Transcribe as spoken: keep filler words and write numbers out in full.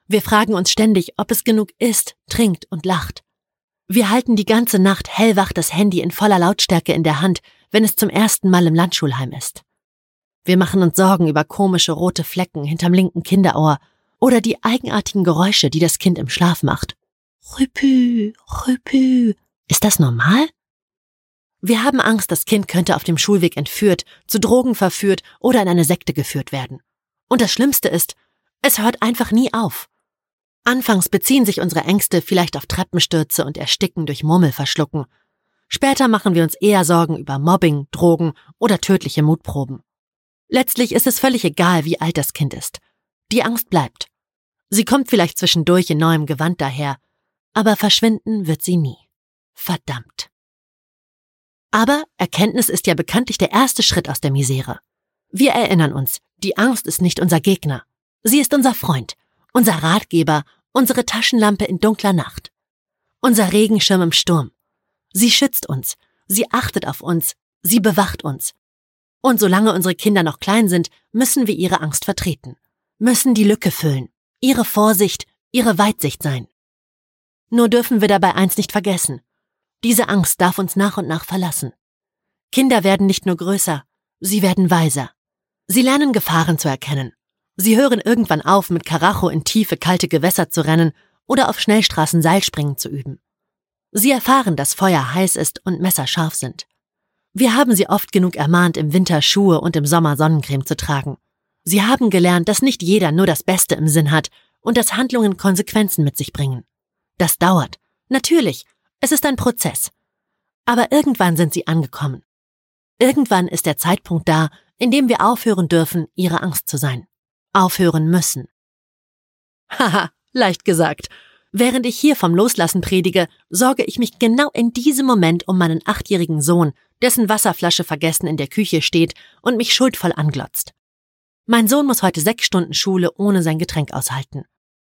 Wir fragen uns ständig, ob es genug isst, trinkt und lacht. Wir halten die ganze Nacht hellwach das Handy in voller Lautstärke in der Hand, wenn es zum ersten Mal im Landschulheim ist. Wir machen uns Sorgen über komische rote Flecken hinterm linken Kinderohr oder die eigenartigen Geräusche, die das Kind im Schlaf macht. Rüpü, rüpü. Ist das normal? Wir haben Angst, das Kind könnte auf dem Schulweg entführt, zu Drogen verführt oder in eine Sekte geführt werden. Und das Schlimmste ist, es hört einfach nie auf. Anfangs beziehen sich unsere Ängste vielleicht auf Treppenstürze und Ersticken durch Murmelverschlucken. Später machen wir uns eher Sorgen über Mobbing, Drogen oder tödliche Mutproben. Letztlich ist es völlig egal, wie alt das Kind ist. Die Angst bleibt. Sie kommt vielleicht zwischendurch in neuem Gewand daher, aber verschwinden wird sie nie. Verdammt. Aber Erkenntnis ist ja bekanntlich der erste Schritt aus der Misere. Wir erinnern uns, die Angst ist nicht unser Gegner. Sie ist unser Freund, unser Ratgeber, unsere Taschenlampe in dunkler Nacht. Unser Regenschirm im Sturm. Sie schützt uns, sie achtet auf uns, sie bewacht uns. Und solange unsere Kinder noch klein sind, müssen wir ihre Angst vertreten, müssen die Lücke füllen, ihre Vorsicht, ihre Weitsicht sein. Nur dürfen wir dabei eins nicht vergessen. Diese Angst darf uns nach und nach verlassen. Kinder werden nicht nur größer, sie werden weiser. Sie lernen Gefahren zu erkennen. Sie hören irgendwann auf, mit Karacho in tiefe, kalte Gewässer zu rennen oder auf Schnellstraßen Seilspringen zu üben. Sie erfahren, dass Feuer heiß ist und Messer scharf sind. Wir haben sie oft genug ermahnt, im Winter Schuhe und im Sommer Sonnencreme zu tragen. Sie haben gelernt, dass nicht jeder nur das Beste im Sinn hat und dass Handlungen Konsequenzen mit sich bringen. Das dauert. Natürlich. Es ist ein Prozess. Aber irgendwann sind sie angekommen. Irgendwann ist der Zeitpunkt da, in dem wir aufhören dürfen, ihre Angst zu sein. Aufhören müssen. Haha, leicht gesagt. Während ich hier vom Loslassen predige, sorge ich mich genau in diesem Moment um meinen achtjährigen Sohn, dessen Wasserflasche vergessen in der Küche steht und mich schuldvoll anglotzt. Mein Sohn muss heute sechs Stunden Schule ohne sein Getränk aushalten.